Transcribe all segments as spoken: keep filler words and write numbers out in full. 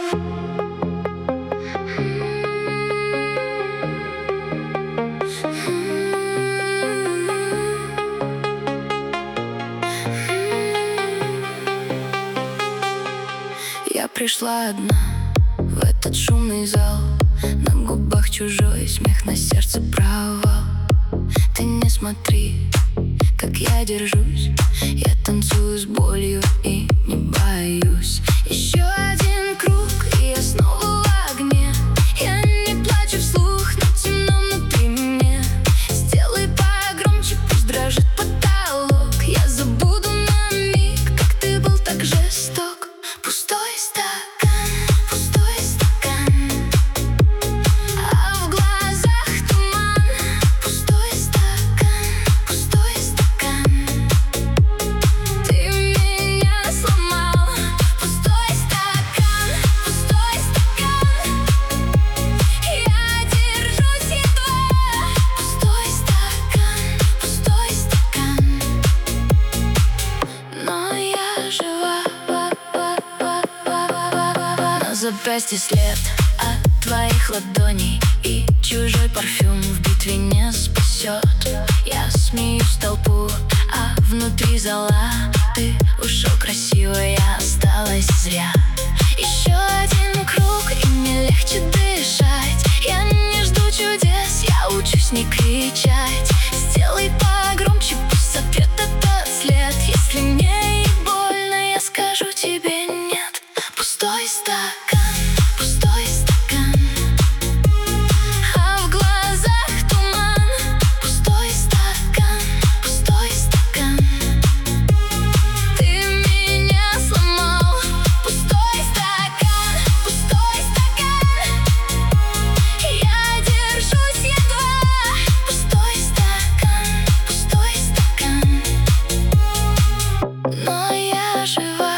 Я пришла одна в этот шумный зал, на губах чужой смех, на сердце провал. Ты не смотри, как я держусь, я танцую с болью и не боюсь. Еще один круг, и я снова в огне. Я не плачу вслух, но темно внутри мне. Сделай погромче, пусть дрожит потолок. Я забуду на миг, как ты был так жесток. Пустой стакан, пустой стакан, а в глазах туман. Пустой стакан, пустой стакан, ты меня сломал. Пустой стакан, пустой стакан, я держусь едва. Пустой стакан, пустой стакан, но я жива. На запястье след от твоих ладоней, и чужой парфюм в битве не спасет. Я смеюсь в толпу, а внутри зала ты ушел красиво, я осталась зря. Еще один круг, и мне легче дышать. Я не жду чудес, я учусь не кричать. Сделай погромче, пусть сотрет этот след. Если мне и больно, я скажу тебе нет. Пустой стакан, пустой стакан, а в глазах туман. Пустой стакан, пустой стакан, ты меня сломал. Пустой стакан, пустой стакан, я держусь едва. Пустой стакан, пустой стакан, но я жива.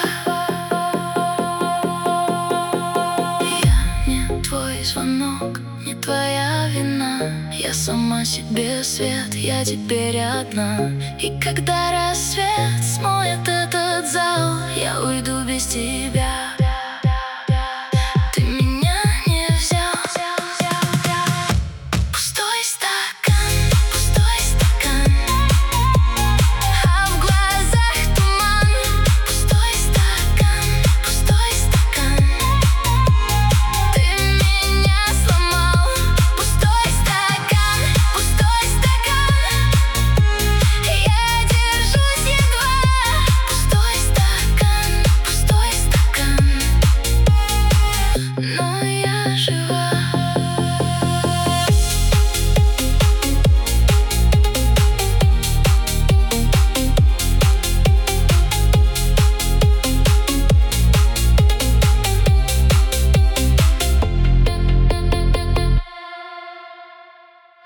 Твой звонок, не твоя вина. Я сама себе свет, я теперь одна. И когда рассвет смоет этот зал, я уйду без тебя.